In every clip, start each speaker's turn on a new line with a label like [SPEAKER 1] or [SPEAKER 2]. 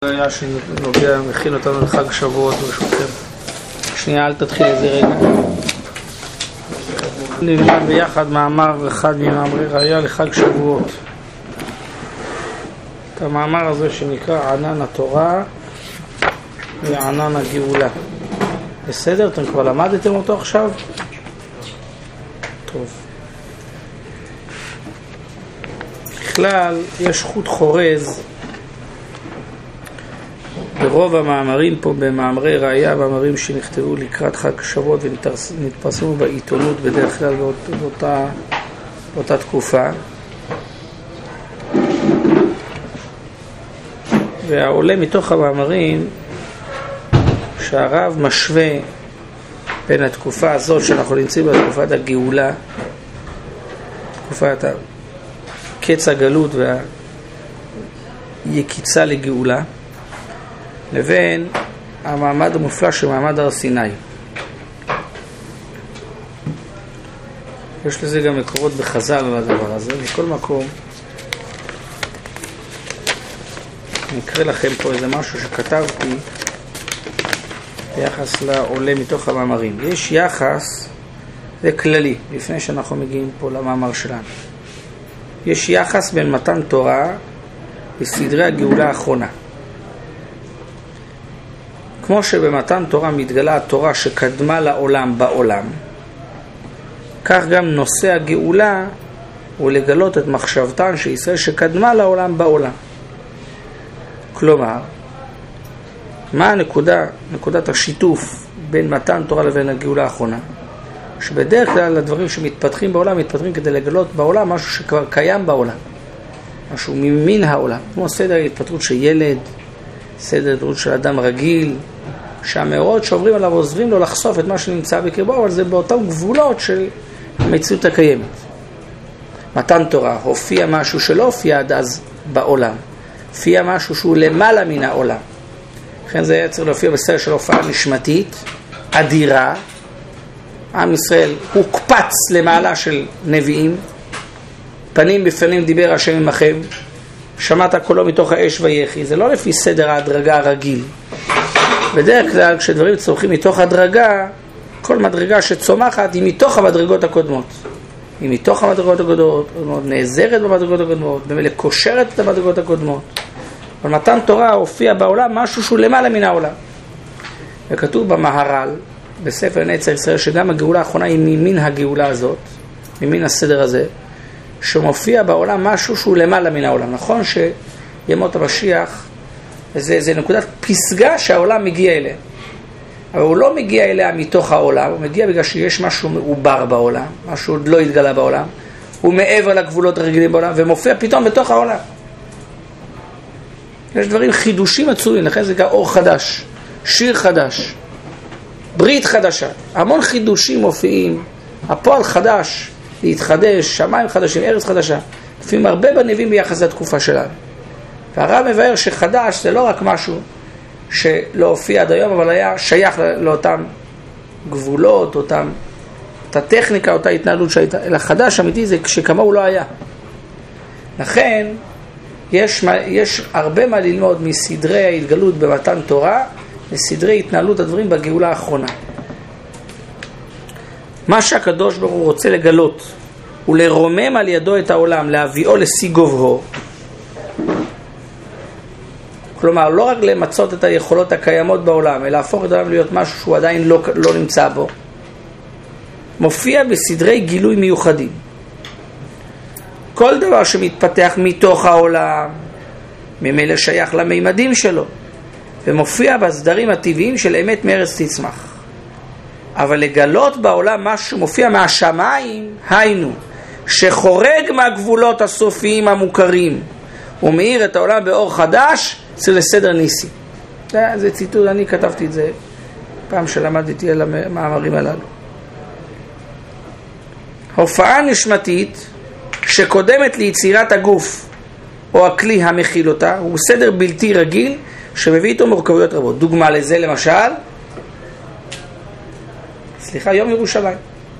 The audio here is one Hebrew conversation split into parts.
[SPEAKER 1] היה שנוגע, מכין אותנו לחג שבועות ברשותכם. שנייה, אל תתחיל איזה רגע. נלמד ביחד מאמר אחד ממאמרי ראיה לחג שבועות. את המאמר הזה שנקרא ענן התורה וענן הגאולה. בסדר? אתם כבר למדתם אותו עכשיו? טוב. בכלל יש חוט חורז ברוב המאמרים פה, במאמרי ראיה, מאמרים שנכתבו לקראת חג שבועות ונתפרסמו בעיתונות בדרך כלל באותה תקופה. והעולה מתוך המאמרים שהרב משווה בין התקופה הזאת שאנחנו נמצאים בתקופת הגאולה, תקופת קץ הגלות והיקיצה לגאולה, לבין המעמד המופלא של מעמד הר סיני. יש לזה גם מקורות בחז"ל על הדבר הזה. מכל מקום אני אקרא לכם פה איזה משהו שכתבתי ביחס לעולה מתוך המאמרים. יש יחס, זה כללי, לפני שאנחנו מגיעים פה למאמר שלנו. יש יחס בין מתן תורה בסדרי הגאולה האחרונה. כמו שבמתן תורה מתגלה התורה שקדמה לעולם בעולם, כך גם נושא הגאולה הוא לגלות את מחשבתן של ישראל שקדמה לעולם בעולם. כלומר, מה נקודת השיתוף בין מתן תורה לבין הגאולה האחרונה? שבדרך כלל הדברים שמתפתחים בעולם מתפתחים כדי לגלות בעולם משהו שכבר קיים בעולם, משהו ממין העולם, כמו סדר ההתפתחות של ילד, סדר ההתפתחות של אדם רגיל, שהמאורות שעוברים עליו עוזרים לו לחשוף את מה שנמצא בקרבו, אבל זה באותם גבולות של המציאות הקיימת. מתן תורה הופיע משהו שלא הופיע עד אז בעולם, הופיע משהו שהוא למעלה מן העולם. לכן זה היה צריך להופיע בסדר של הופעה נשמתית אדירה. עם ישראל הוקפץ למעלה של נביאים, פנים בפנים דיבר השם עמכם, שמעת קולו מתוך האש ויחי. זה לא לפי סדר ההדרגה הרגיל. בדרך כלל כשדברים צורכים מתוך הדרגה, כל מדרגה שצומחת היא מתוך המדרגות הקודמות. היא מתוך המדרגות הקודמות, נעזרת במדרגות הקודמות, במילא קושרת את המדרגות הקודמות. אבל מתן תורה הופיע בעולם משהו שהוא למעלה מן העולם. וכתוב במהר"ל, בספר נצר ישראל, שגם הגאולה האחרונה היא ממין הגאולה הזאת, ממין הסדר הזה, שמופיע בעולם משהו שהוא למעלה מן העולם. נכון שימות המשיח זה נקודת פסגה שהעולם מגיע אליה, אבל הוא לא מגיע אליה מתוך העולם, הוא מגיע בגלל שיש משהו מעובר בעולם, משהו עוד לא התגלה בעולם, הוא מעבר לגבולות הרגילים בעולם ומופיע פתאום בתוך העולם. יש דברים חידושים עצומים, לכן זה גם אור חדש, שיר חדש, ברית חדשה, המון חידושים מופיעים, הפועל חדש, להתחדש, שמיים חדשים, ארץ חדשה, לפעמים הרבה בנביאים ביחס לתקופה שלנו. והרב מבאר שחדש זה לא רק משהו שלא הופיע עד היום, אבל היה שייך לאותם גבולות, אותה טכניקה, אותה התנהלות שהייתה, אלא חדש אמיתי זה כשכמוהו לא היה. לכן יש הרבה מה ללמוד מסדרי ההתגלות במתן תורה לסדרי התנהלות הדברים בגאולה האחרונה. מה שהקדוש ברוך הוא רוצה לגלות ולרומם על ידו את העולם, להביאו לשיא גובהו, כלומר לא רק למצות את היכולות הקיימות בעולם, אלא להפוך את העולם להיות משהו שהוא עדיין לא נמצא בו, מופיע בסדרי גילוי מיוחדים. כל דבר שמתפתח מתוך העולם ממילא שייך למימדים שלו, ומופיע בסדרים הטבעיים של אמת מארץ תצמח. אבל לגלות בעולם משהו שמופיע מהשמיים, היינו שחורג מהגבולות הסופיים המוכרים ומאיר את העולם באור חדש, זה לסדר ניסי. זה ציטוט, אני כתבתי את זה פעם שלמדתי על המאמרים הללו. הופעה נשמתית שקודמת ליצירת הגוף או הכלי המכיל אותה, הוא סדר בלתי רגיל שמביא איתו מורכבויות רבות. דוגמה לזה למשל, יום ירושלים.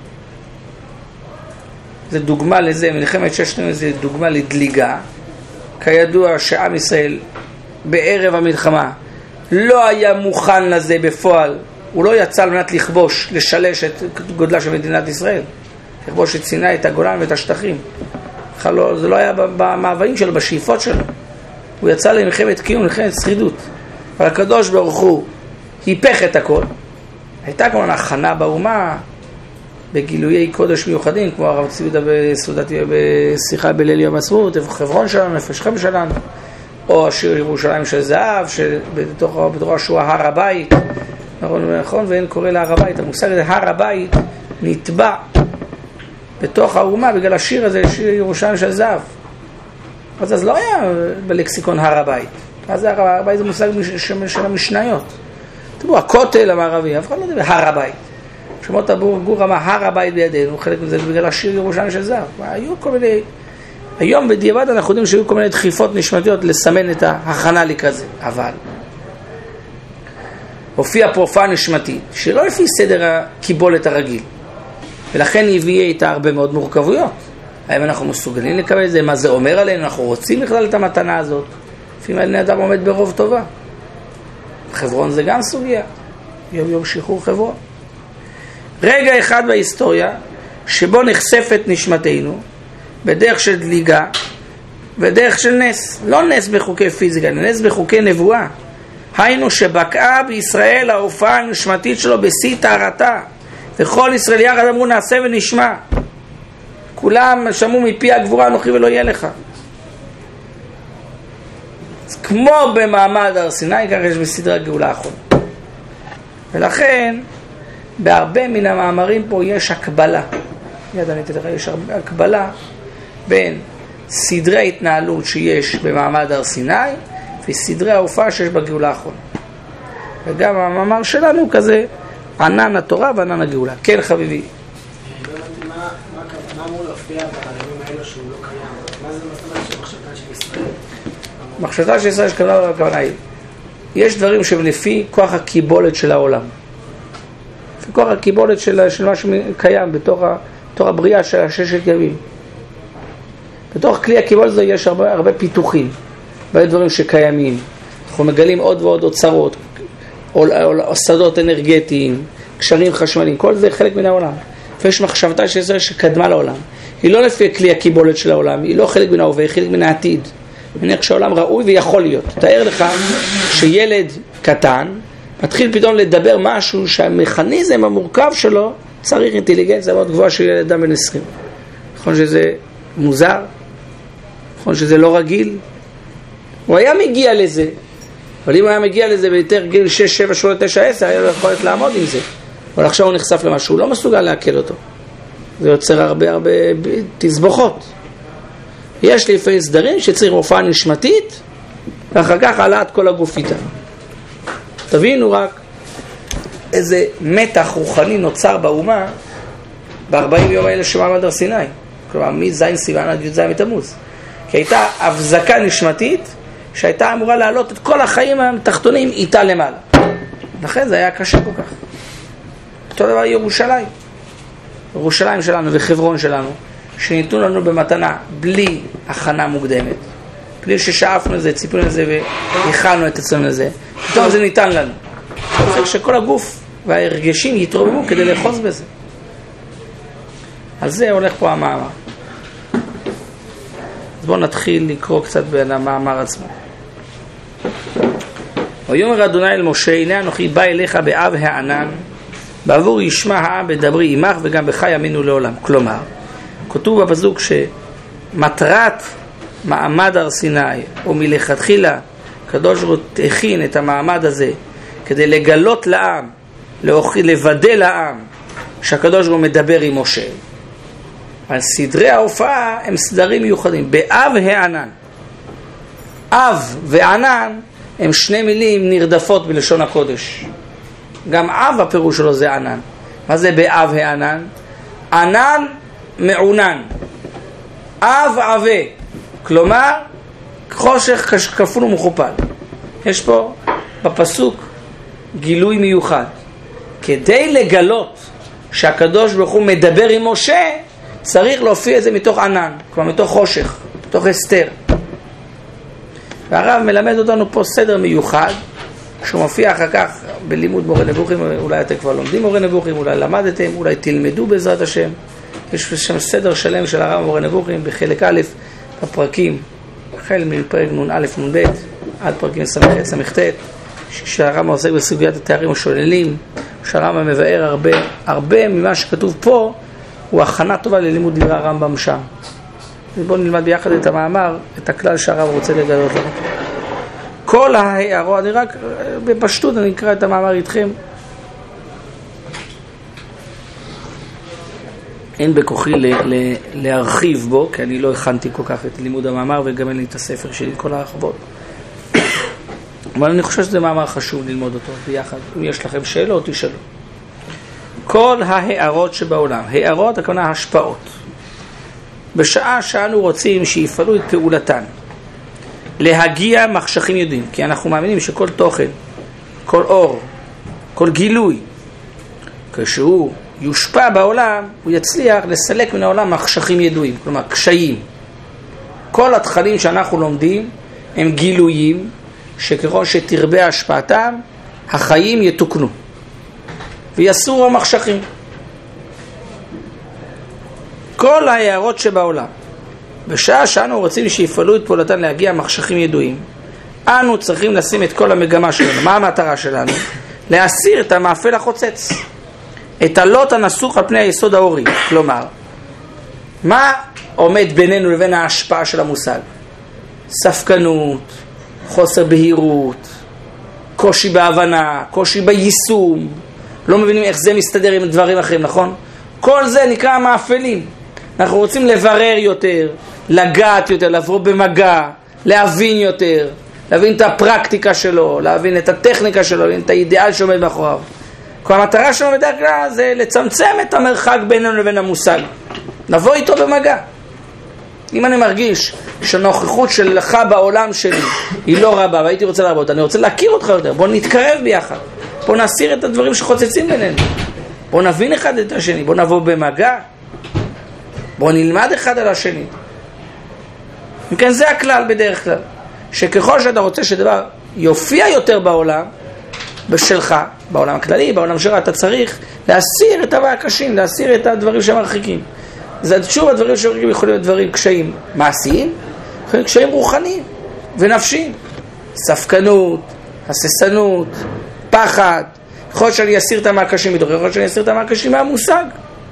[SPEAKER 1] זה דוגמה לזה, מלחמת ששת הימים זה דוגמה לדליגה. כידוע שעם ישראל בערב המלחמה לא היה מוכן לזה בפועל, הוא לא יצא על מנת לכבוש, לשלש את גודלה של מדינת ישראל, לכבוש את סיני, את הגולן ואת השטחים. זה לא היה במאוויים שלו, בשאיפות שלו. הוא יצא למלחמת קיום, למלחמת שרידות. אבל הקדוש ברוך הוא היפך את הכל. הייתה כמובן הכנה באומה, בגילויי קודש מיוחדים, כמו הרב צבי יהודה בסעודתי בשיחה בליל יום העצמאות, חברון שלנו, נפש חם שלנו, או השיר ירושלים של זהב, שבתוך השוע הר הבית, נכון, ואין קורא להר הבית. המושג הזה, הר הבית, נטבע בתוך האומה בגלל השיר הזה, שיר ירושלים של זהב. אז לא היה בלקסיקון הר הבית. אז הר הבית זה מושג של המשניות. תראו, הכותל המערבי, אף אחד לא יודע, הר הבית. שמות גור אמר, הר הבית בידינו, חלק מזה בגלל השיר ירושלים של זהב. היו כל מיני, היום בדיעבד אנחנו יודעים שהיו כל מיני דחיפות נשמתיות לסמן את ההכנה לקראת זה. אבל הופיע פרופה נשמתית, שלא לפי סדר הקיבולת הרגיל. ולכן הביאה איתה הרבה מאוד מורכבויות. האם אנחנו מסוגלים לקבל את זה? מה זה אומר עלינו? אנחנו רוצים בכלל את המתנה הזאת? לפעמים בני אדם עומד ברוב טובה. חברון זה גם סוגיה. יום שחרור חברון. רגע אחד בהיסטוריה שבו נחשפת נשמתנו בדרך של דליגה ודרך של נס. לא נס בחוקי פיזיקה, נס בחוקי נבואה. היינו שבקעה בישראל ההופעה הנשמתית שלו בשיא טהרתה. וכל ישראל יחד אמרו נעשה ונשמע. כולם שמעו מפי הגבורה אנוכי ולא יהיה לך. אז כמו במעמד הר סיני, כך יש בסדרי הגאולה האחרונה. ולכן בהרבה מן המאמרים פה יש הקבלה. יש הקבלה בין סדרי ההתנהלות שיש במעמד הר סיני וסדרי ההופעה שיש בגאולה האחרונה. וגם המאמר שלנו כזה ענן התורה וענן הגאולה. כן חביבי.
[SPEAKER 2] מה אמור להופיע בימים האלו שהוא לא קיים? מה זה מסתובב של מחשבתה של ישראל?
[SPEAKER 1] מחשבתה של ישראל הכוונה היא, יש דברים שהם לפי כוח הקיבולת של העולם. לפי כוח הקיבולת של מה שקיים בתוך הבריאה של הששת ימים. בתוך כלי הקיבולת הזה יש הרבה פיתוחים, הרבה דברים שקיימים. אנחנו מגלים עוד ועוד אוצרות, שדות אנרגטיים, קשרים חשמליים, כל זה חלק מן העולם. ויש מחשבתה של ישראל שקדמה לעולם. היא לא לפי כלי הקיבולת של העולם, היא לא חלק מן ההווה, היא חלק מן העתיד. מניח שהעולם ראוי ויכול להיות. תאר לך שילד קטן מתחיל פתאום לדבר משהו שהמכניזם המורכב שלו צריך אינטליגנציה מאוד גבוהה של ילד אדם בן 20. נכון שזה מוזר? נכון שזה לא רגיל? הוא היה מגיע לזה, אבל אם הוא היה מגיע לזה ביותר גיל 6, 7, 8, 9, 10, היה לו יכולת לעמוד עם זה. אבל עכשיו הוא נחשף למשהו, הוא לא מסוגל להקל אותו. זה יוצר הרבה תסבוכות. יש לפעמים סדרים שצריך הופעה נשמתית, ואחר כך העלאת כל הגוף איתה. תבינו רק איזה מתח רוחני נוצר באומה ב-40 יום האלה של מעמד הר סיני. כלומר, מזין סיוון עד י"ז בתמוז. כי הייתה הבזקה נשמתית שהייתה אמורה להעלות את כל החיים התחתונים איתה למעלה. לכן זה היה קשה כל כך. אותו דבר ירושלים. ירושלים שלנו וחברון שלנו, שניתנו לנו במתנה בלי הכנה מוקדמת. בלי ששאפנו לזה, ציפינו לזה והכנו את עצמנו לזה. פתאום זה ניתן לנו. צריך שכל הגוף וההרגשים יתרוממו כדי לאחוז בזה. על זה הולך פה המאמר. אז בואו נתחיל לקרוא קצת בין המאמר עצמו. ויאמר אדוני אל משה, הנה אנוכי בא אליך באב הענן, בעבור ישמע העם בדברי עמך וגם בך יאמינו לעולם. כלומר, כתוב בפסוק שמטרת מעמד הר סיני, או מלכתחילה, הקדוש ברוך הוא הכין את המעמד הזה כדי לגלות לעם, לוודא לעם שהקדוש ברוך הוא מדבר עם משה. אבל סדרי ההופעה הם סדרים מיוחדים. באב הענן. אב וענן הם שני מילים נרדפות בלשון הקודש. גם אב הפירוש שלו זה ענן. מה זה באב הענן? ענן מעונן. אב עבה. כלומר, חושך כפול ומכופל. יש פה בפסוק גילוי מיוחד. כדי לגלות שהקדוש ברוך הוא מדבר עם משה, צריך להופיע את זה מתוך ענן, כלומר מתוך חושך, מתוך הסתר. והרב מלמד אותנו פה סדר מיוחד, שהוא מופיע אחר כך בלימוד מורה נבוכים. אולי אתם כבר לומדים מורה נבוכים, אולי למדתם, אולי תלמדו בעזרת השם. יש שם סדר שלם של הרב מורה נבוכים בחלק א' בפרקים, החל מפרק נ"א נ"ב עד פרקים ס"ט, שהרב עוסק בסוגיית התארים השוללים, שהרב מבאר הרבה ממה שכתוב פה הוא הכנה טובה ללימוד דברי הרמב"ם שם. בואו נלמד ביחד את המאמר, את הכלל שהרב רוצה לגלות לנו. כל ההערות, אני רק בפשטות אני אקרא את המאמר איתכם. אין בכוחי להרחיב בו, כי אני לא הכנתי כל כך את לימוד המאמר, וגם אין לי את הספר שלי עם כל ההרחבות. אבל אני חושב שזה מאמר חשוב ללמוד אותו ביחד. אם יש לכם שאלות, תשאלו. כל ההערות שבעולם, הערות הכוונה השפעות, בשעה שאנו רוצים שיפעלו את פעולתן, להגיע מחשכים יודעים, כי אנחנו מאמינים שכל תוכן, כל אור, כל גילוי, כשהוא יושפע בעולם, הוא יצליח לסלק מן העולם מחשכים ידועים, כלומר קשיים. כל התכנים שאנחנו לומדים הם גילויים, שככל שתרבה השפעתם, החיים יתוקנו ויסורו המחשכים. כל ההערות שבעולם, בשעה שאנו רוצים שיפעלו את פעולתן להגיע מחשכים ידועים, אנו צריכים לשים את כל המגמה שלנו. מה המטרה שלנו? להסיר את המאפל החוצץ, את הלוט הנסוך על פני היסוד האורי. כלומר, מה עומד בינינו לבין ההשפעה של המושג? ספקנות, חוסר בהירות, קושי בהבנה, קושי ביישום, לא מבינים איך זה מסתדר עם דברים אחרים, נכון? כל זה נקרא מאפלים. אנחנו רוצים לברר יותר, לגעת יותר, לעבור במגע, להבין יותר, להבין את הפרקטיקה שלו, להבין את הטכניקה שלו, להבין את האידיאל שעומד מאחוריו. כל המטרה שלנו בדרך כלל זה לצמצם את המרחק בינינו לבין המושג, נבוא איתו במגע. אם אני מרגיש שהנוכחות שלך בעולם שלי היא לא רבה והייתי רוצה לעבוד, אני רוצה להכיר אותך יותר, בוא נתקרב ביחד, בוא נסיר את הדברים שחוצצים בינינו, בוא נבין אחד את השני, בוא נבוא במגע, בוא נלמד אחד על השני. מכן זה הכלל בדרך כלל, שככל שאתה רוצה שדבר יופיע יותר בעולם בשלך, בעולם הכללי, בעולם שלך, אתה צריך להסיר את הקשים, להסיר את הדברים שמרחיקים. זה שוב, הדברים שמרחיקים יכולים להיות דברים קשיים מעשיים, יכולים קשיים רוחניים ונפשיים, ספקנות, הססנות, פחד. יכול שאני אסיר את המקשים מתוך, יכול שאני אסיר את המקשים מהמושג.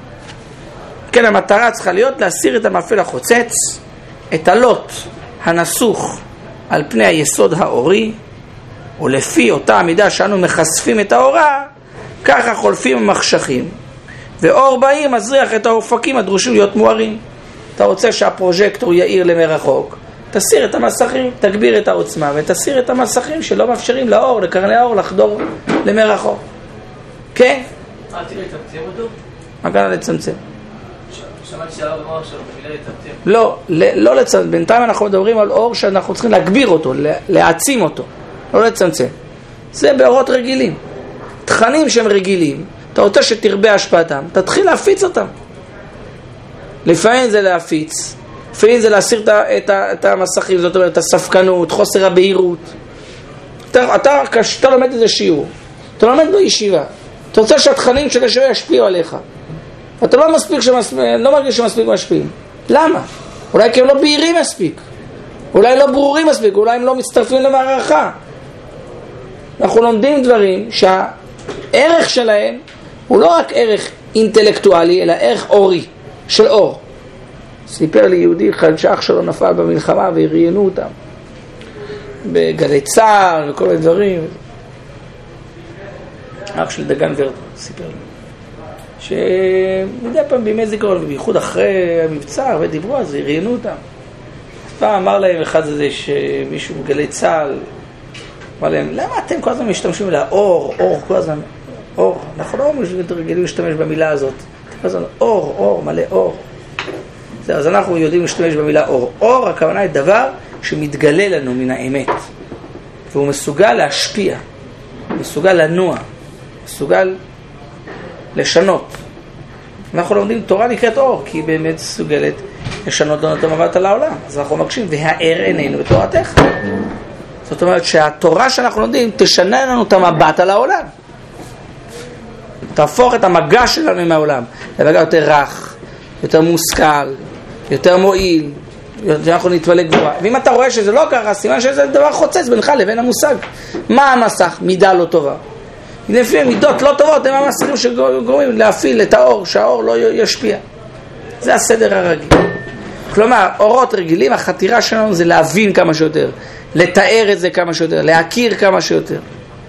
[SPEAKER 1] כן, המטרה צריכה להיות להסיר את המאפל החוצץ, את הלוט הנסוך על פני היסוד האורי, ולפי אותה המידה שאנו מחשפים את האורה, ככה חולפים המחשכים, ואור בהיר מזריח את האופקים הדרושים להיות מוארים. אתה רוצה שהפרוז'קטור יאיר למרחוק, תסיר את המסכים, תגביר את העוצמה, ותסיר את המסכים שלא מאפשרים לאור, לקרני האור, לחדור למרחוק. כן?
[SPEAKER 3] אל תראה לצמצם אותו?
[SPEAKER 1] מה כאן לצמצם?
[SPEAKER 3] שמעתי שהרב אמר עכשיו, במילה לצמצם.
[SPEAKER 1] לא לצמצם. בינתיים אנחנו מדברים על אור שאנחנו צריכים להגביר אותו, להעצים אותו, לא לצמצם. זה באורות רגילים. תכנים שהם רגילים, אתה רוצה שתרבה השפעתם, תתחיל להפיץ אותם. לפעמים זה להפיץ, לפעמים זה להסיר את המסכים, זאת אומרת, את הספקנות, חוסר הבהירות. כשאתה לומד איזה שיעור, אתה לומד בישיבה, אתה רוצה שהתכנים של השיעור ישפיעו עליך. אתה לא מרגיש שמספיק משפיעים. למה? אולי כי הם לא בהירים מספיק, אולי לא ברורים מספיק, אולי הם לא מצטרפים למערכה. אנחנו לומדים דברים שהערך שלהם הוא לא רק ערך אינטלקטואלי, אלא ערך אורי, של אור. סיפר לי יהודי אחד שאח שלו נפל במלחמה והראיינו אותם בגלי צה"ל וכל מיני דברים. אח של דגן ורטמן סיפר לי שמדי פעם בימי זיכרון, ובייחוד אחרי המבצע, ודיברו על זה, ראיינו אותם. פעם אמר להם אחד הזה שמישהו בגלי צה"ל אמר להם, למה אתם כל הזמן משתמשים במילה אור, אור, כל הזמן אור? אנחנו לא רגילים להשתמש במילה הזאת. כל הזמן אור, אור, מלא אור. אז אנחנו יודעים להשתמש במילה אור. אור, הכוונה היא דבר שמתגלה לנו מן האמת. והוא מסוגל להשפיע, מסוגל לנוע, מסוגל לשנות. אנחנו לומדים, תורה נקראת אור, כי היא באמת מסוגלת לשנות לנו את המבט על העולם. אז אנחנו מקשים, והאר עינינו בתורתך. זאת אומרת שהתורה שאנחנו לומדים תשנה לנו את המבט על העולם. תהפוך את המגע שלנו עם העולם למגע יותר רך, יותר מושכל, יותר מועיל, שאנחנו נתוולה גבוהה. ואם אתה רואה שזה לא ככה, סימן שזה דבר חוצץ בינך לבין המושג. מה המסך? מידה לא טובה. לפעמים מידות לא טובות הם המסכים שגורמים להפעיל את האור, שהאור לא ישפיע. זה הסדר הרגיל. כלומר, אורות רגילים, החתירה שלנו זה להבין כמה שיותר, לתאר את זה כמה שיותר, להכיר כמה שיותר.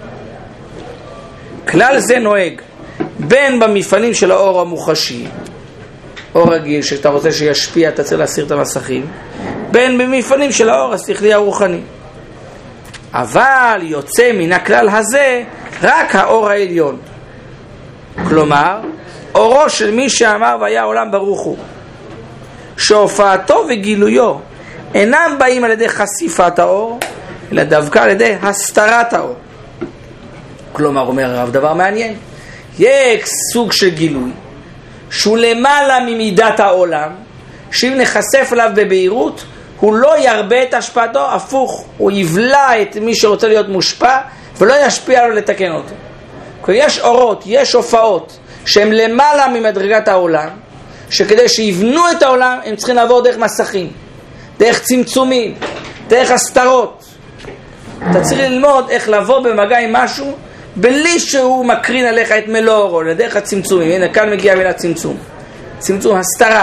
[SPEAKER 1] כלל זה נוהג בין במפעלים של האור המוחשי, אור רגיל שאתה רוצה שישפיע, אתה צריך להסיר את המסכים, בין במפעלים של האור השכלי הרוחני. אבל יוצא מן הכלל הזה רק האור העליון. כלומר, אורו של מי שאמר והיה עולם ברוך הוא, שהופעתו וגילויו אינם באים על ידי חשיפת האור, אלא דווקא על ידי הסתרת האור. כלומר, אומר הרב דבר מעניין, יש סוג של גילוי שהוא למעלה ממידת העולם, שאם נחשף אליו בבהירות הוא לא ירבה את השפעתו, הפוך, הוא יבלע את מי שרוצה להיות מושפע ולא ישפיע לו לתקן אותו. יש אורות, יש הופעות שהן למעלה ממדרגת העולם, שכדי שיבנו את העולם הם צריכים לעבור דרך מסכים, דרך צמצומים, דרך הסתרות. אתה צריך ללמוד איך לבוא במגע עם משהו בלי שהוא מקרין עליך את מלוא אורו, לדרך הצמצומים. הנה כאן מגיע מילה צמצום, צמצום, הסתרה.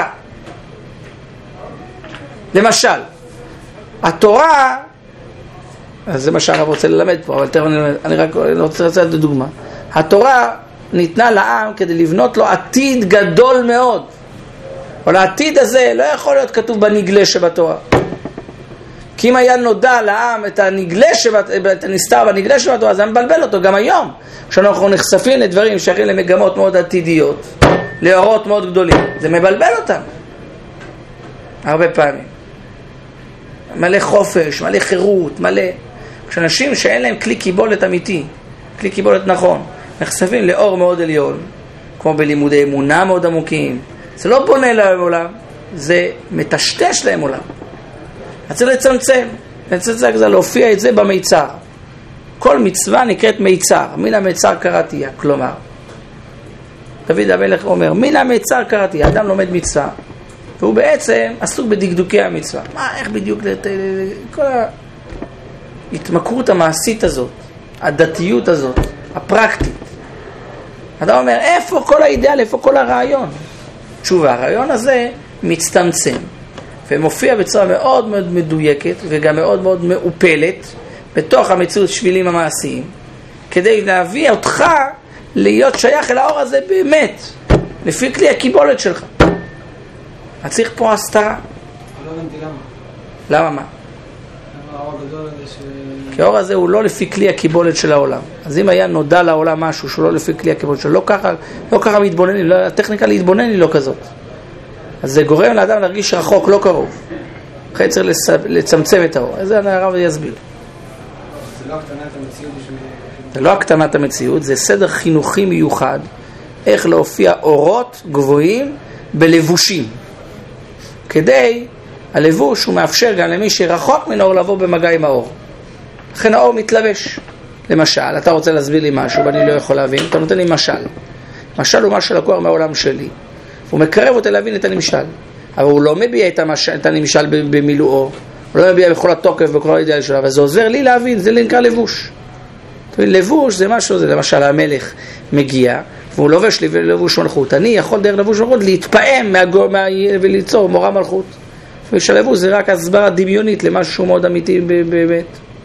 [SPEAKER 1] למשל, התורה, אז זה מה שאני רוצה ללמד פה, אבל אני רק רוצה לצאת לדוגמה. התורה ניתנה לעם כדי לבנות לו עתיד גדול מאוד, אבל העתיד הזה לא יכול להיות כתוב בנגלה שבתורה. כי אם היה נודע לעם את הנסתר בנגלה שבתורה, זה מבלבל אותו. גם היום, כשאנחנו נחשפים לדברים שייכים למגמות מאוד עתידיות, לאורות מאוד גדולים, זה מבלבל אותם הרבה פעמים. מלא חופש, מלא חירות, מלא. כשאנשים שאין להם כלי קיבולת אמיתי, כלי קיבולת נכון, נחשפים לאור מאוד עליון, כמו בלימודי אמונה מאוד עמוקים, זה לא בונה להם עולם, זה מטשטש להם עולם. אז צריך לצמצם, זה להופיע את זה במיצר. כל מצווה נקראת מיצר, מן המיצר קראתי, כלומר דוד המלך אומר, מן המיצר קראתי, האדם לומד מצווה והוא בעצם עסוק בדקדוקי המצווה. איך בדיוק כל ההתמכרות המעשית הזאת, הדתיות הזאת, הפרקטית. אתה אומר, איפה כל האידאל, איפה כל הרעיון? תשובה, הרעיון הזה מצטמצם ומופיע בצורה מאוד מאוד מדויקת וגם מאוד מאוד מעופלת בתוך המציאות שבילים המעשיים, כדי להביא אותך להיות שייך אל האור הזה באמת, לפי כלי הקיבולת שלך. אז צריך פה הסתרה.
[SPEAKER 2] לא הבנתי למה.
[SPEAKER 1] למה מה?
[SPEAKER 2] האור הגדול הזה
[SPEAKER 1] כי האור הזה הוא לא לפי כלי הקיבולת של העולם. אז אם היה נודע לעולם משהו שהוא לא לפי כלי הקיבולת שלו, לא ככה מתבוננים, הטכניקה להתבונן היא לא כזאת. אז זה גורם לאדם להרגיש רחוק, לא קרוב. אחרי צריך לצמצם את האור. אז זה הרב יסביר.
[SPEAKER 2] זה לא הקטנת המציאות.
[SPEAKER 1] זה לא הקטנת המציאות, זה סדר חינוכי מיוחד, איך להופיע אורות גבוהים בלבושים. כדי, הלבוש הוא מאפשר גם למי שרחוק מן האור לבוא במגע עם האור. לכן האור מתלבש. למשל, אתה רוצה להסביר לי משהו ואני לא יכול להבין, אתה נותן לי משל. משל הוא משהו לקוח מהעולם שלי. הוא מקרב אותי להבין את הנמשל. אבל הוא לא מביע את הנמשל במילואו. הוא לא מביע בכל התוקף, בכל האידאל שלו. אבל זה עוזר לי להבין, זה נקרא לבוש. לבוש זה משהו, זה למשל המלך מגיע, והוא לובש לי לבוש מלכות. אני יכול דרך לבוש מלכות להתפעם וליצור מורה מלכות. ושלבוש זה רק הסברה דמיונית למשהו מאוד אמיתי באמת.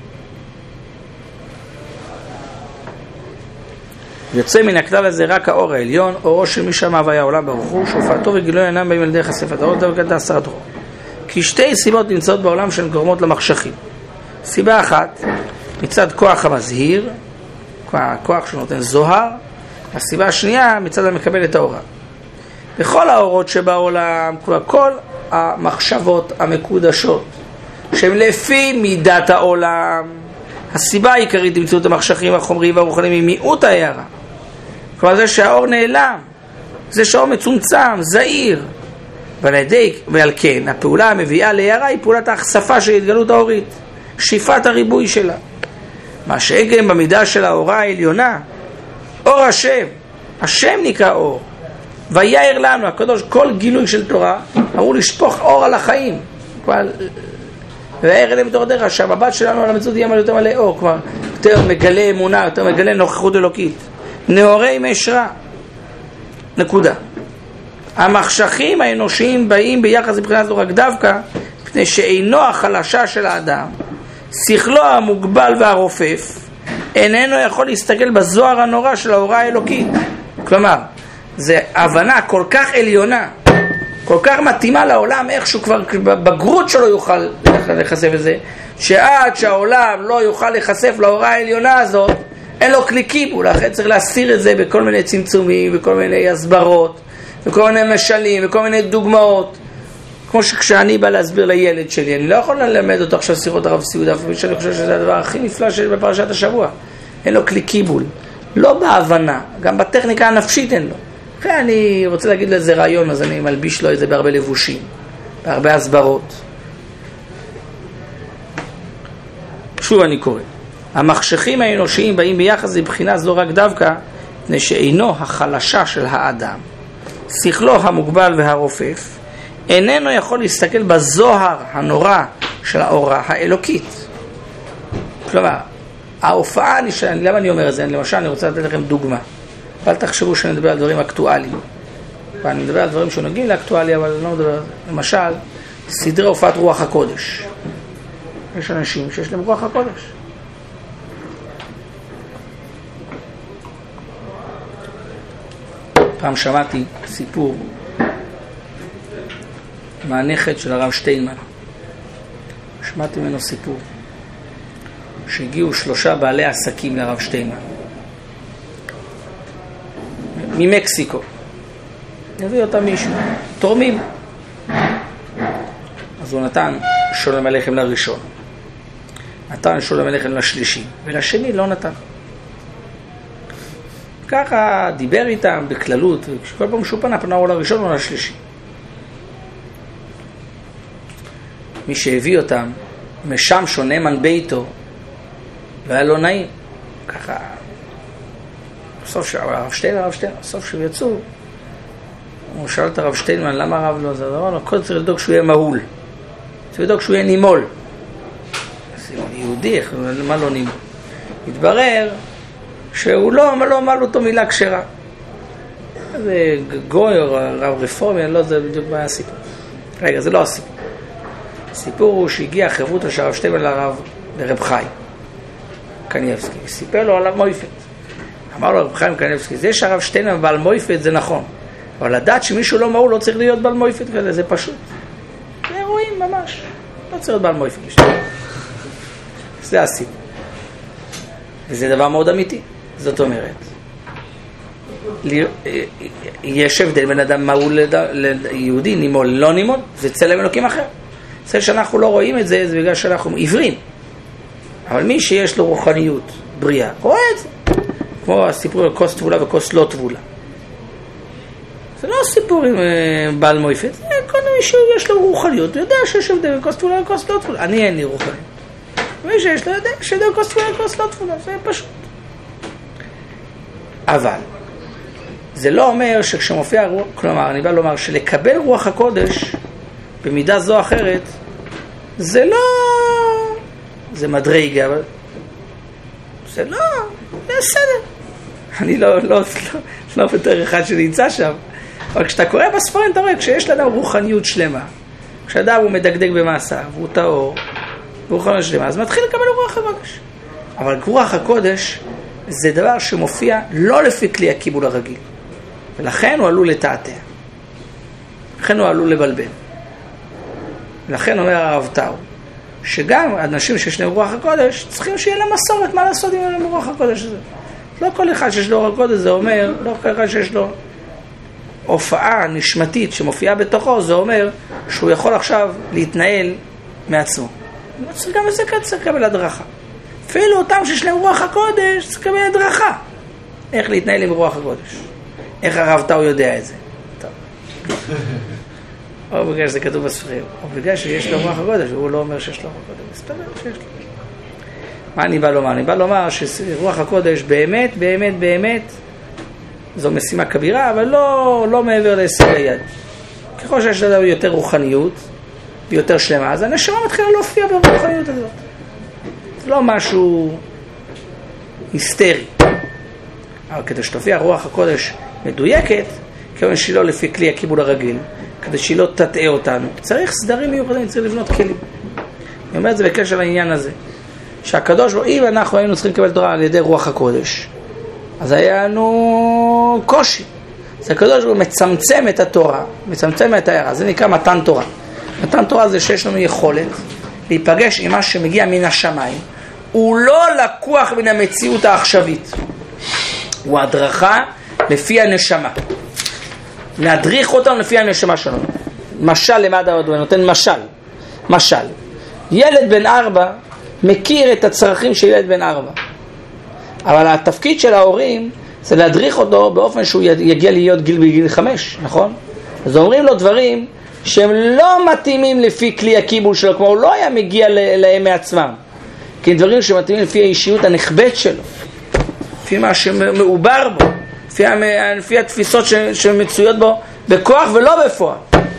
[SPEAKER 1] יוצא מן הכלל הזה רק האור העליון, אורו של מי שאמר והיה עולם ברוך הוא, שהופעתו וגילוי אינם באים על דרך חשיפת האור, דווקא הסתרת האור. כי שתי סיבות נמצאות בעולם שהן גורמות למחשכים. סיבה אחת, מצד כוח המזהיר, הכוח שנותן זוהר. הסיבה השנייה, מצד המקבל את האורה. בכל האורות שבעולם, כל המחשבות המקודשות, שהן לפי מידת העולם, הסיבה העיקרית למציאות המחשכים החומריים והרוחניים היא מיעוט ההערה. כלומר זה שהאור נעלם, זה שהאור מצומצם, זהיר. ועל כן, הפעולה המביאה להערה היא פעולת ההחשפה של התגלות האורית. שאיפת הריבוי שלה. מה שגם במידה של האורה העליונה, אור השם, השם נקרא אור, ויער לנו, הקדוש, כל גילוי של תורה, אמרו לשפוך אור על החיים, ויער אליהם בתור דרך, שהמבט שלנו על המציאות יהיה יותר מלא אור, כבר יותר מגלה אמונה, יותר מגלה נוכחות אלוקית, נאורי משרה, נקודה. המחשכים האנושיים באים ביחס מבחינת זו רק דווקא, מפני שאינו החלשה של האדם, שכלו המוגבל והרופף, איננו יכול להסתכל בזוהר הנורא של האורה האלוקית. כלומר, זה הבנה כל כך עליונה, כל כך מתאימה לעולם, איכשהו כבר בגרות שלו יוכל לחשף את זה, שעד שהעולם לא יוכל לחשף לאורה העליונה הזאת, אין לו כלי קיבול, לכן צריך להסתיר את זה בכל מיני צמצומים, בכל מיני הסברות, בכל מיני משלים, בכל מיני דוגמאות. כמו שכשאני בא להסביר לילד שלי, אני לא יכול ללמד אותו עכשיו שיחות הרב סיודה, שאני חושב שזה הדבר הכי נפלא שיש בפרשת השבוע. אין לו כלי קיבול, לא בהבנה, גם בטכניקה הנפשית אין לו. אחרי אני רוצה להגיד לזה רעיון, אז אני מלביש לו את זה בהרבה לבושים, בהרבה הסברות. שוב אני קורא, המחשכים האנושיים באים ביחס לבחינה זו רק דווקא, מפני שאינו החלשה של האדם, שכלו המוגבל והרופף, איננו יכול להסתכל בזוהר הנורא של האורה האלוקית. כלומר, ההופעה, למה אני אומר את זה? למשל, אני רוצה לתת לכם דוגמה. אל תחשבו שאני מדבר על דברים אקטואליים. ואני מדבר על דברים שנוגעים לאקטואליה, אבל אני לא מדבר על זה. למשל, סדרי הופעת רוח הקודש. יש אנשים שיש להם רוח הקודש. פעם שמעתי סיפור מהנכד של הרב שטיינמן. שמעתי ממנו סיפור שהגיעו 3 בעלי עסקים לרב שטיינמן ממקסיקו. הביא אותם מישהו, תורמים. אז הוא נתן שולם הלחם לראשון, נתן שולם הלחם לשלישי, ולשני לא נתן. ככה דיבר איתם בכללות, כל פעם שהוא פנה הוא לראשון או לשלישי. מי שהביא אותם, משם שונה מן ביתו, והיה לא נעים. ככה, בסוף הרב שטיינמן, בסוף שהוא יצאו, הוא שאל את הרב שטיינמן, למה הרב לא זה? הוא אמר לו, קודם צריך לדאוג שהוא יהיה מהול. צריך לדאוג שהוא יהיה נימול. אז יהודי, מה לא נימול? התברר שהוא לא אמר לו אותו מילה כשרה. זה גוי או רב רפורמי, אני לא יודע בדיוק מה הסיפור. רגע, זה לא הסיפור. הסיפור הוא שהגיע חברותא של הרב שטיינמן לרב חיים קניבסקי, סיפר לו על המויפת. אמר לו רב חיים קניבסקי, זה שהרב שטיינמן בעל מויפת זה נכון, אבל לדעת שמישהו לא מהול לא צריך להיות בעל מויפת כזה, זה פשוט. זה אירועים ממש, לא צריך להיות בעל מויפת. זה הסיפור. וזה דבר מאוד אמיתי. זאת אומרת, יש הבדל בין אדם מהול ליהודי, נימול, לא נימול, זה צלם אלוקים אחר. זה שאנחנו לא רואים את זה, זה בגלל שאנחנו עיוורים. אבל מי שיש לו רוחניות בריאה, רואה את זה. כמו הסיפור על כוס טבולה וכוס לא טבולה. זה לא סיפור עם בעל מויפת, זה קודם מישהו יש לו רוחניות, הוא יודע שיש הבדל בין כוס טבולה וכוס לא טבולה. אני אין לי רוחניות. מי שיש לו יודע שיש כוס טבולה וכוס לא טבולה, זה פשוט. אבל זה לא אומר שכשמופיע רוח, כלומר, אני בא לומר שלקבל רוח הקודש במידה זו או אחרת, זה לא, זה אבל זה לא, זה בסדר. אני לא בתור אחד שנמצא שם, אבל כשאתה קורא בספרים אתה רואה, כשיש לאדם רוחניות שלמה, כשאדם הוא מדקדק במעשה, והוא טהור, רוחניות שלמה, אז מתחיל לקבל רוח הקודש. אבל רוח הקודש זה דבר שמופיע לא לפי כלי הקיבול הרגיל, ולכן הוא עלול לתעתע, לכן הוא עלול לבלבל. לכן אומר הרב טאו, שגם אנשים שיש להם רוח הקודש צריכים שיהיה להם מסורת מה לעשות עם רוח הקודש הזה. לא כל אחד שיש לו רוח הקודש זה אומר, לא כל אחד שיש לו הופעה נשמתית שמופיעה בתוכו, זה אומר שהוא יכול עכשיו להתנהל מעצמו. גם בזה צריך לקבל הדרכה. אפילו אותם שיש להם רוח הקודש צריך לקבל הדרכה איך להתנהל עם רוח הקודש. איך הרב טאו יודע את זה? או בגלל שזה כתוב בספרים, או בגלל שיש לו רוח הקודש, והוא לא אומר שיש לו רוח הקודש. מסתבר שיש לו. מה אני בא לומר? אני בא לומר שרוח הקודש באמת, באמת, באמת, זו משימה כבירה, אבל לא מעבר להישג היד. ככל שיש לנו יותר רוחניות, ויותר שלמה, אז הנשמה מתחילה להופיע ברוחניות הזאת. זה לא משהו היסטרי. אבל כדי שתופיע רוח הקודש מדויקת, כיוון שהיא לא לפי כלי הקיבול הרגיל, כדי שהיא לא תטעה אותנו, צריך סדרים מיוחדים, צריך לבנות כלים. אני אומר את זה בקשר לעניין הזה, שהקדוש, אם אנחנו היינו צריכים לקבל תורה על ידי רוח הקודש, אז היה לנו קושי. אז הקדוש הוא מצמצם את התורה, מצמצם את הערה, זה נקרא מתן תורה. מתן תורה זה שיש לנו יכולת להיפגש עם מה שמגיע מן השמיים, הוא לא לקוח מן המציאות העכשווית, הוא הדרכה לפי הנשמה, להדריך אותם לפי הנשמה שלנו. משל למד הרדואן, נותן משל ילד בן 4 מכיר את הצרכים של ילד בן 4, אבל התפקיד של ההורים זה להדריך אותו באופן שהוא יגיע להיות בגיל 5, נכון? אז אומרים לו דברים שהם לא מתאימים לפי כלי הקיבול שלו, כמו הוא לא היה מגיע להם מעצמם, כי דברים שמתאימים לפי האישיות הנכבד שלו, לפי מה שמעובר בו, לפי התפיסות שמצויות בו בכוח ולא בפועל.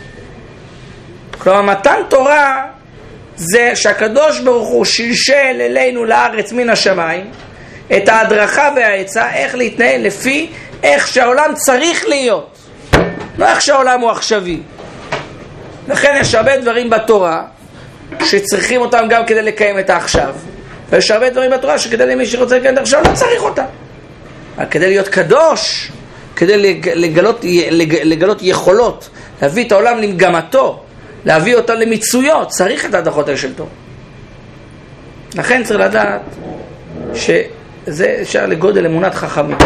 [SPEAKER 1] כלומר, מתן תורה זה שהקדוש ברוך הוא שלשל אלינו לארץ מן השמיים את ההדרכה והעצה איך להתנהל לפי איך שהעולם צריך להיות, לא איך שהעולם הוא עכשווי. לכן יש הרבה דברים בתורה שצריכים אותם גם כדי לקיים את העכשיו, ויש הרבה דברים בתורה שכדי למי שרוצה לקיים את העכשיו לא צריך אותם. אבל כדי להיות קדוש, כדי לגלות יכולות, להביא את העולם למגמתו, להביא אותה למיצויות, צריך את ההדרכות האלה של תורה. לכן צריך לדעת שזה אפשר לגודל אמונת חכמים.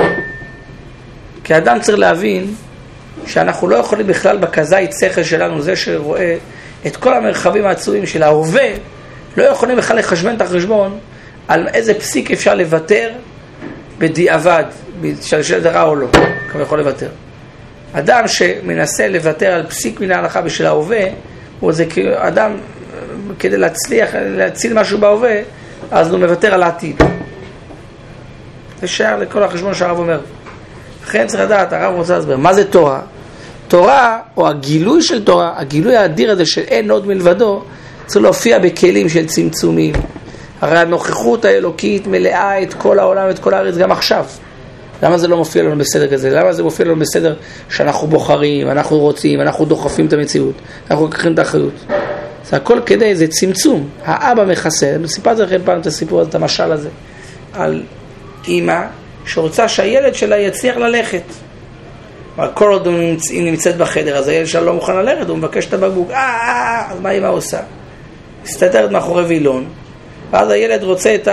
[SPEAKER 1] כי האדם צריך להבין שאנחנו לא יכולים בכלל בכזית שכל שלנו, זה שרואה את כל המרחבים העצומים של ההווה, לא יכולים בכלל לחשבן את החשבון על איזה פסיק אפשר לוותר בדיעבד, של רע או לא, כמה יכול לוותר. אדם שמנסה לוותר על פסיק מן ההלכה בשביל ההווה, הוא זה אדם כדי להציל משהו בהווה, אז הוא מוותר על העתיד. זה שער לכל החשבון שהרב אומר. לכן צריך לדעת, הרב רוצה להסביר, מה זה תורה? תורה, או הגילוי של תורה, הגילוי האדיר הזה של אין עוד מלבדו, צריך להופיע בכלים של צמצומים. הרי הנוכחות האלוקית מלאה את כל העולם ואת כל הארץ גם עכשיו. למה זה לא מופיע לנו בסדר כזה? למה זה מופיע לנו בסדר שאנחנו בוחרים, אנחנו רוצים, אנחנו דוחפים את המציאות, אנחנו לוקחים את האחריות? זה הכל כדי, זה צמצום. האבא מכסה, סיפרתי לכם פעם את הסיפור הזה, את המשל הזה, על אמא שרוצה שהילד שלה יצליח ללכת. אבל כל עוד היא נמצאת בחדר, אז הילד שלה לא מוכן ללכת, הוא מבקש את הבקבוק. אז מה אמא עושה? מסתתרת מאחורי וילון, ואז הילד רוצה את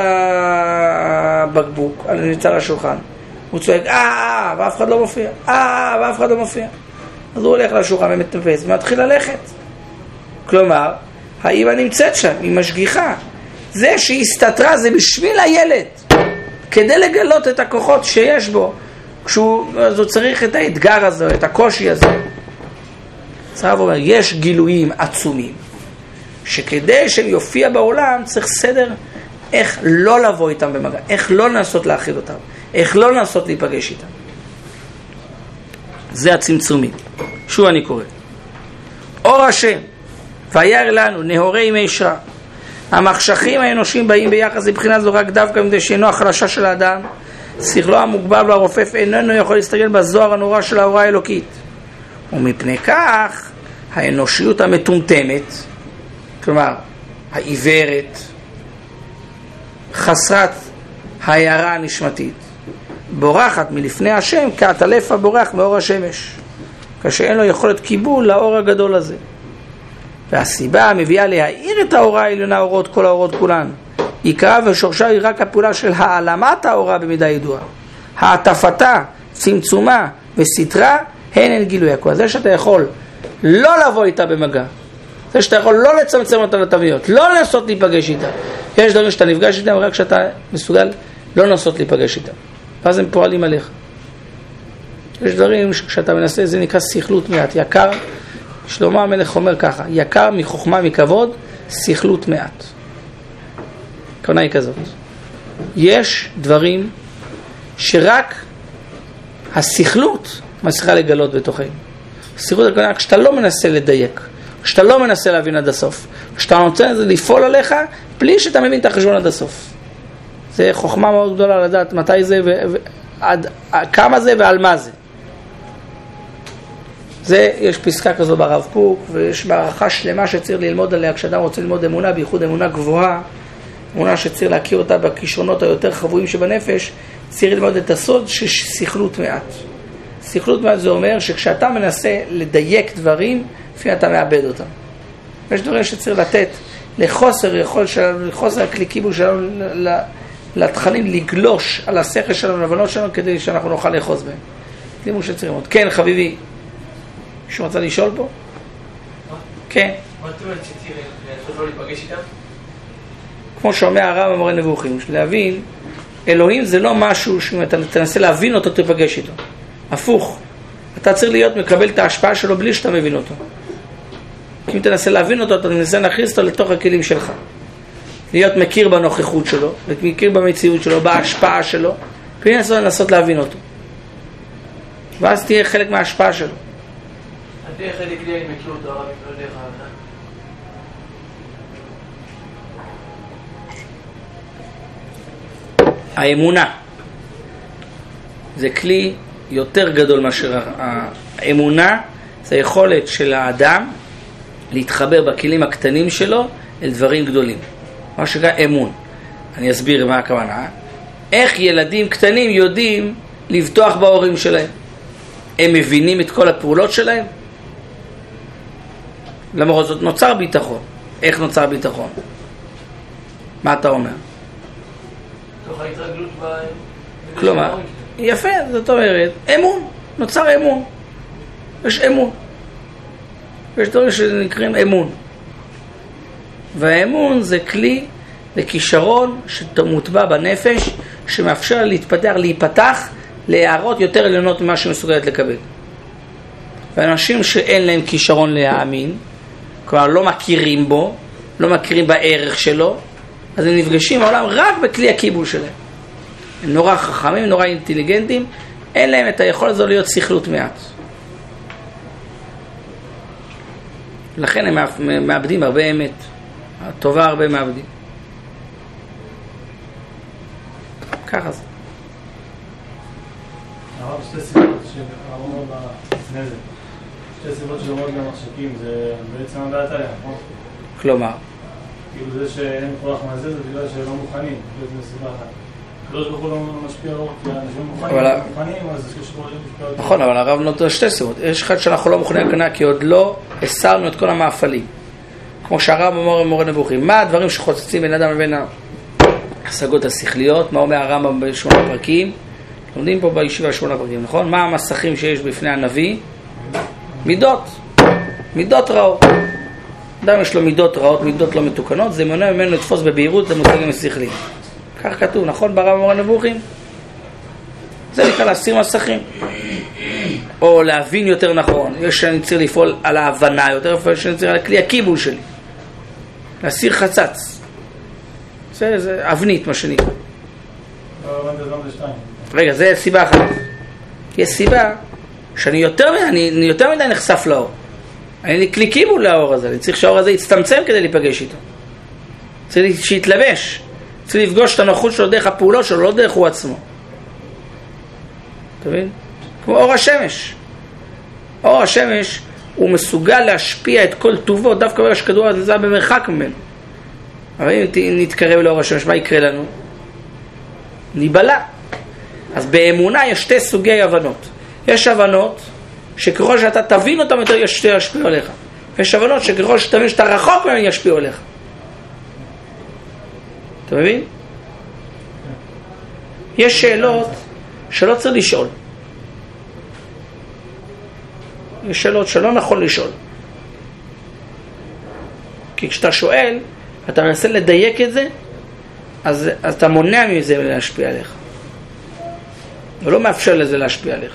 [SPEAKER 1] הבקבוק, נמצא על השולחן. הוא צועק, ואף אחד לא מופיע, ואף אחד לא מופיע. אז הוא הולך לשולחן ומתנפס, ומתחיל ללכת. כלומר, האמא נמצאת שם, היא משגיחה. זה שהיא הסתתרה, זה בשביל הילד, כדי לגלות את הכוחות שיש בו, אז הוא צריך את האתגר הזה, את הקושי הזה. הרב אומר, יש גילויים עצומים, שכדי שהם יופיע בעולם, צריך סדר איך לא לבוא איתם במגע, איך לא לנסות להכיל אותם, איך לא לנסות להיפגש איתם. זה הצמצומים. שוב אני קורא. אור השם, וירא לנו נהורי מי שראה. המחשכים האנושים באים ביחס לבחינה זו רק דווקא מדי שאינו החלשה של האדם, שכלו המוגבל והרופף איננו יכול להסתגל בזוהר הנורא של האורה האלוקית. ומפני כך, האנושיות המטומטמת, כלומר, העיוורת, חסרת ההערה הנשמתית, בורחת מלפני השם כעטלף הבורח מאור השמש, כשאין לו יכולת קיבול לאור הגדול הזה. והסיבה המביאה להאיר את האורה העליונה, אורות כל האורות כולן, עיקרה ושורשה היא רק הפעולה של העלמת האורה במידה ידועה. העטפתה, צמצומה וסתרה הן גילוי הכל. זה שאתה יכול לא לבוא איתה במגע, זה שאתה יכול לא לצמצם אותה לתוויות, לא לנסות להיפגש איתה. יש דברים שאתה נפגש איתם רק שאתה מסוגל לא לנסות להיפגש איתם, ואז הם פועלים עליך. יש דברים שכשאתה מנסה, זה נקרא שכלות מעט. יקר, שלמה המלך אומר ככה, יקר מחוכמה מכבוד, שכלות מעט. הכוונה היא כזאת. יש דברים שרק השכלות מצליחה לגלות בתוכנו. השכלות הכוונה, כשאתה לא מנסה לדייק, כשאתה לא מנסה להבין עד הסוף, כשאתה נותן את זה לפעול עליך, בלי שאתה מבין את החשבון עד הסוף. זה חוכמה מאוד גדולה לדעת מתי זה כמה זה ועל מה זה. יש פסקה כזו ברב קוק, ויש מערכה שלמה שצריך ללמוד עליה כשאדם רוצה ללמוד אמונה, בייחוד אמונה גבוהה, אמונה שצריך להכיר אותה בכישרונות היותר חבויים שבנפש, צריך ללמוד את הסוד ששכלות מעט. שכלות מעט זה אומר שכשאתה מנסה לדייק דברים, לפעמים אתה מאבד אותם. יש דברים שצריך לתת לחוסר יכול שלנו, לחוסר הקליקיבול שלנו, לתכנים לגלוש על השכל שלנו, לבנות שלנו, כדי שאנחנו נוכל לאחוז בהם. זה מה שצריך ללמוד. כן, חביבי. מישהו רצה לשאול פה? כן.
[SPEAKER 3] מה זאת אומרת שצריך לא להיפגש איתם?
[SPEAKER 1] כמו שאומר הרב המורה נבוכים, להבין, אלוהים זה לא משהו שאם אתה תנסה להבין אותו, תיפגש איתו. הפוך. אתה צריך להיות מקבל את ההשפעה שלו בלי שאתה מבין אותו. כי אם תנסה להבין אותו, אתה תנסה להכניס אותו לתוך הכלים שלך. להיות מכיר בנוכחות שלו, מכיר במציאות שלו, בהשפעה שלו, לנסות להבין אותו. ואז תהיה חלק מההשפעה שלו.
[SPEAKER 3] הדרך הידי כלי אני מכיר אותו, הרב, לא דרך ההבנה.
[SPEAKER 1] האמונה זה כלי יותר גדול מאשר האמונה, זה היכולת של האדם להתחבר בכלים הקטנים שלו אל דברים גדולים. מה שנקרא אמון. אני אסביר מה הכוונה. איך ילדים קטנים יודעים לבטוח בהורים שלהם? הם מבינים את כל הפעולות שלהם? למרות זאת נוצר ביטחון. איך נוצר ביטחון? מה אתה אומר?
[SPEAKER 3] תוך ההתרגלות בהם.
[SPEAKER 1] כלומר, יפה, זאת אומרת, אמון, נוצר אמון. יש אמון. יש דברים שנקראים אמון. והאמון זה כלי, זה כישרון שמוטבע בנפש, שמאפשר להתפתח, להיפתח, להערות יותר עליונות ממה שמסוגלת לקבל. ואנשים שאין להם כישרון להאמין, כלומר לא מכירים בו, לא מכירים בערך שלו, אז הם נפגשים בעולם רק בכלי הקיבול שלהם. הם נורא חכמים, נורא אינטליגנטים, אין להם את היכולת הזו להיות שכלות מעט. לכן הם מאבדים הרבה אמת. הטובה הרבה מאבדים. ככה זה.
[SPEAKER 4] הרב, שתי סיבות שהרב אומר לפני זה. שתי סיבות שאומרות למחשבים, זה בעצם הדעת עליה, נכון?
[SPEAKER 1] כלומר?
[SPEAKER 4] כאילו זה שאין כוח מעשה, זה בגלל שהם לא מוכנים. זה סיבה אחת. קדוש ברוך הוא לא משפיע רוב, כי האנשים מוכנים, אז יש פה משפיע יותר.
[SPEAKER 1] נכון, אבל הרב נותן שתי סיבות. יש אחד שאנחנו לא מוכנים לקנה, כי עוד לא הסרנו את כל המאפלים. כמו שהרב אומר מורה נבוכים. מה הדברים שחוצצים בין אדם לבין ההשגות השכליות? מה אומר הרמב"ם בשמונה פרקים? לומדים פה בישיבה 8 פרקים, נכון? מה המסכים שיש בפני הנביא? מידות. מידות רעות. אדם יש לו מידות רעות, מידות לא מתוקנות, זה מונע ממנו לתפוס בבהירות את המושגים השכליים. כך כתוב, נכון? ברב מורה נבוכים? זה נקרא להסיר מסכים. או להבין יותר נכון. יש שאני צריך לפעול על ההבנה יותר, לפעול שאני צריך על הכלי הקיבול שלי. להסיר חצץ. זה אבנית, מה שנקרא. רגע, זה סיבה אחת. יש סיבה שאני יותר מדי נחשף לאור. אני לי כלי קיבול לאור הזה. אני צריך שהאור הזה יצטמצם כדי להיפגש איתו. צריך שיתלבש. צריך לפגוש את הנוחות שלו דרך הפעולות שלו, לא דרך הוא עצמו. אתה מבין? כמו אור השמש. אור השמש הוא מסוגל להשפיע את כל טובו, דווקא ברגע שכדור הזה במרחק ממנו. אבל אם נתקרב לאור השמש, מה יקרה לנו? ניבלה. אז באמונה יש שתי סוגי הבנות. יש הבנות שככל שאתה תבין אותם יותר ישפיעו עליך. יש הבנות שככל שתבין שאתה רחוק מהם ישפיעו עליך. אתה מבין? יש שאלות שלא צריך לשאול. יש שאלות שלא נכון לשאול. כי כשאתה שואל, אתה מנסה לדייק את זה, אז אתה מונע מזה להשפיע עליך. ולא מאפשר לזה להשפיע עליך.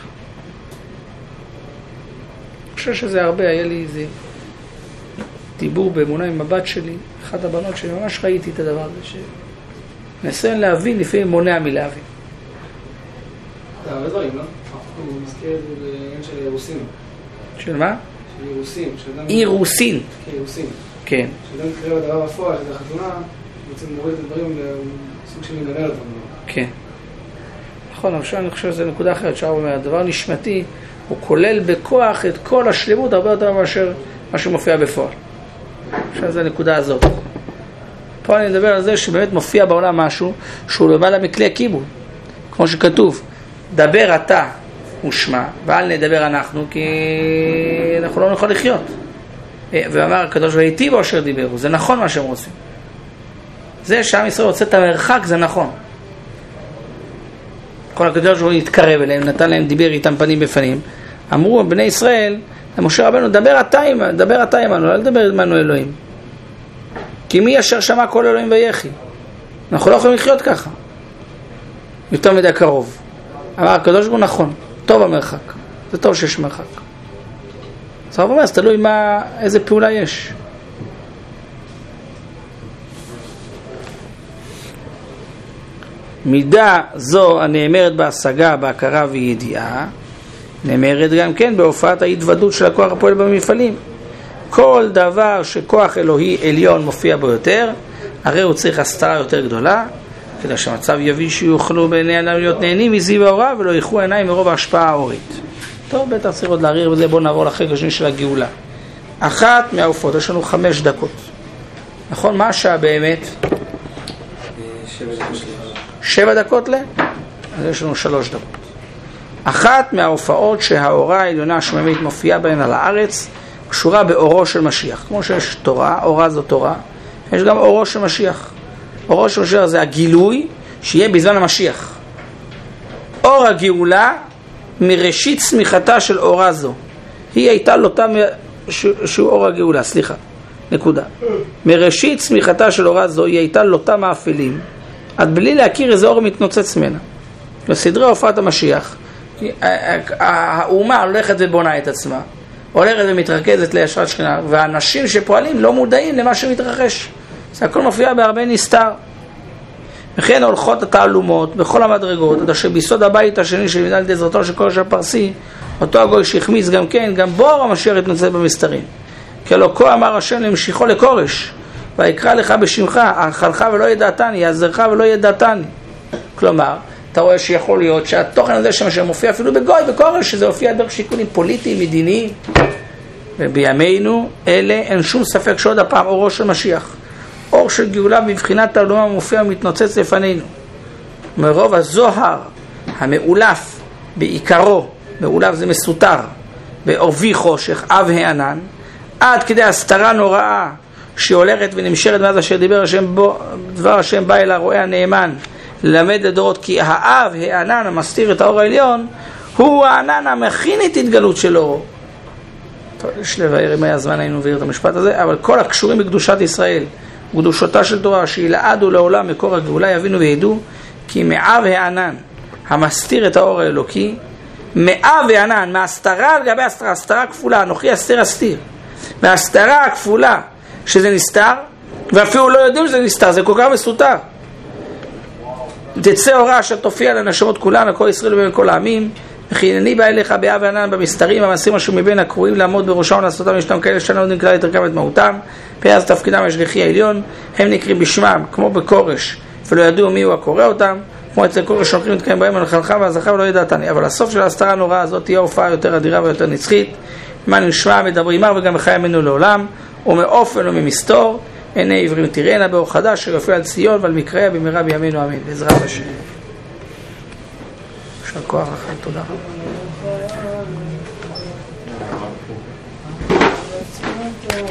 [SPEAKER 1] אני חושב שזה הרבה, היה לי איזה דיבור באמונה עם הבת שלי, אחת הבנות שלי, ממש ראיתי את הדבר הזה ניסיון להבין לפעמים מונע מלהבין.
[SPEAKER 2] זה הרבה דברים, לא? הוא מזכיר את זה בעניין של אירוסין.
[SPEAKER 1] של מה?
[SPEAKER 2] של אירוסין.
[SPEAKER 1] אירוסין.
[SPEAKER 2] כן, אירוסין.
[SPEAKER 1] כן.
[SPEAKER 2] שאדם קרב הדבר בפועל, שזה החתונה, רוצים להוריד את הדברים לסוג של מגמר אותם.
[SPEAKER 1] כן. נכון, אבל אני חושב שזו נקודה אחרת. שהרב אומר, הדבר נשמתי, הוא כולל בכוח את כל השלמות הרבה יותר מאשר מה שמופיע בפועל. עכשיו זו הנקודה הזאת. פה אני מדבר על זה שבאמת מופיע בעולם משהו שהוא למעלה מכלי הכיבוד. כמו שכתוב, דבר אתה ושמע, ואל נדבר אנחנו, כי אנחנו לא נוכל לחיות. ואמר הקדוש והיטיבו בו אשר דיברו, זה נכון מה שהם רוצים. זה שעם ישראל רוצה את המרחק, זה נכון. כל הקדוש הוא התקרב אליהם, נתן להם, דיבר איתם פנים בפנים. אמרו בני ישראל, למשה רבנו, דבר אתה עמנו, אל תדבר עמנו אלוהים. כי מי אשר שמע כל אלוהים ויחי? אנחנו לא יכולים לחיות ככה. יותר מדי קרוב. אמר הקדוש הוא נכון, טוב המרחק. זה טוב שיש מרחק. אז הרב אומר, אז תלוי איזה פעולה יש. מידה זו הנאמרת בהשגה, בהכרה וידיעה, נאמרת גם כן בהופעת ההתוודות של הכוח הפועל במפעלים. כל דבר שכוח אלוהי עליון מופיע בו יותר, הרי הוא צריך הסתרה יותר גדולה, כדי שהמצב יביא שיוכלו בעיני אדם להיות נהנים מזיו ההוראה ולא ייחו עיניים מרוב ההשפעה ההורית. טוב, בטח צריך עוד להריר בזה, בואו נעבור לחלק השני של הגאולה. אחת מהעופות, יש לנו 5 דקות. נכון? מה השעה באמת? 7 דקות ל? אז יש לנו 3 דקות. אחת מההופעות שההוראה העליונה השממית מופיעה בהן על הארץ, קשורה באורו של משיח. כמו שיש תורה, אורה זו תורה, יש גם אורו של משיח. אורו של משיח זה הגילוי שיהיה בזמן המשיח. אור הגאולה מראשית צמיחתה של אורה זו. היא הייתה לוטה שהוא אור הגאולה, סליחה, נקודה. מראשית צמיחתה של אורה זו היא הייתה לוטה מאפלים, עד בלי להכיר איזה אור מתנוצץ ממנה. בסדרי הופעת המשיח, האומה הולכת ובונה את עצמה, הולכת ומתרכזת לישרת שכינה, והאנשים שפועלים לא מודעים למה שמתרחש. זה הכל מופיע בהרבה נסתר. וכן הולכות התעלומות בכל המדרגות, עד אשר ביסוד הבית השני של מנהל דזרתו של קודש הפרסי, אותו הגוי שהחמיץ גם כן, גם בור המשיח התנוצץ במסתרים. כי לא כה אמר השם למשיכו לקורש, ויקרא לך בשמך, אכלך ולא ידעתני, יעזרך ולא ידעתני. כלומר, אתה רואה שיכול להיות שהתוכן הזה שמופיע אפילו בגוי, בקורש, שזה הופיע דרך שיקולים פוליטיים, מדיניים. ובימינו אלה אין שום ספק שעוד הפעם אורו של משיח. אור של גאולה בבחינת תעלומה מופיע ומתנוצץ לפנינו. מרוב הזוהר המאולף בעיקרו, מאולף זה מסותר, בעורבי חושך, אב הענן, עד כדי הסתרה נוראה שהולכת ונמשרת מאז אשר דיבר השם בו, דבר השם בא אל הרואה הנאמן ללמד לדורות, כי האב הענן המסתיר את האור העליון הוא הענן המכין את התגלות של אורו. טוב, יש לבאר אם היה זמן היינו מבאר את המשפט הזה, אבל כל הקשורים בקדושת ישראל וקדושתה של תורה שילעדו לעולם מקור הגאולה יבינו וידעו כי מאב הענן המסתיר את האור האלוקי, מאב הענן, מהסתרה על גבי הסתרה, הסתרה כפולה, אנוכי אסתיר אסתיר, והסתרה הכפולה שזה נסתר, ואפילו לא יודעים שזה נסתר, זה כל כך מסותר. תצא הוראה שתופיע לנשמות כולן, לכל ישראל ובכל העמים, וכי הנני בא אליך באב הענן במסתרים, המעשים אשר מבין הקרואים לעמוד בראשם ולעשותם, ישנם כאלה שאינם יודעים כלל את ערכם ואת מהותם, פאז תפקידם השגחי העליון, הם נקראים בשמם, כמו בקורש, ולא ידעו מי הוא הקורא אותם, כמו אצל קורש שהולכים להתקיים בהם, הלכלך והזכה ולא ידעתני. אבל הסוף של ההסתרה הנוראה הזאת תהיה הופעה יותר אדירה ויותר נצחית, מה נשמע מדברי עמר וגם בחיי ימינו לעולם, ומאופן וממסתור, עיני עברים תראינה באור חדש שיופיע על ציון ועל מקריה במהרה בימינו אמן. בעזרת השם. יישר כוח לכם, תודה רבה.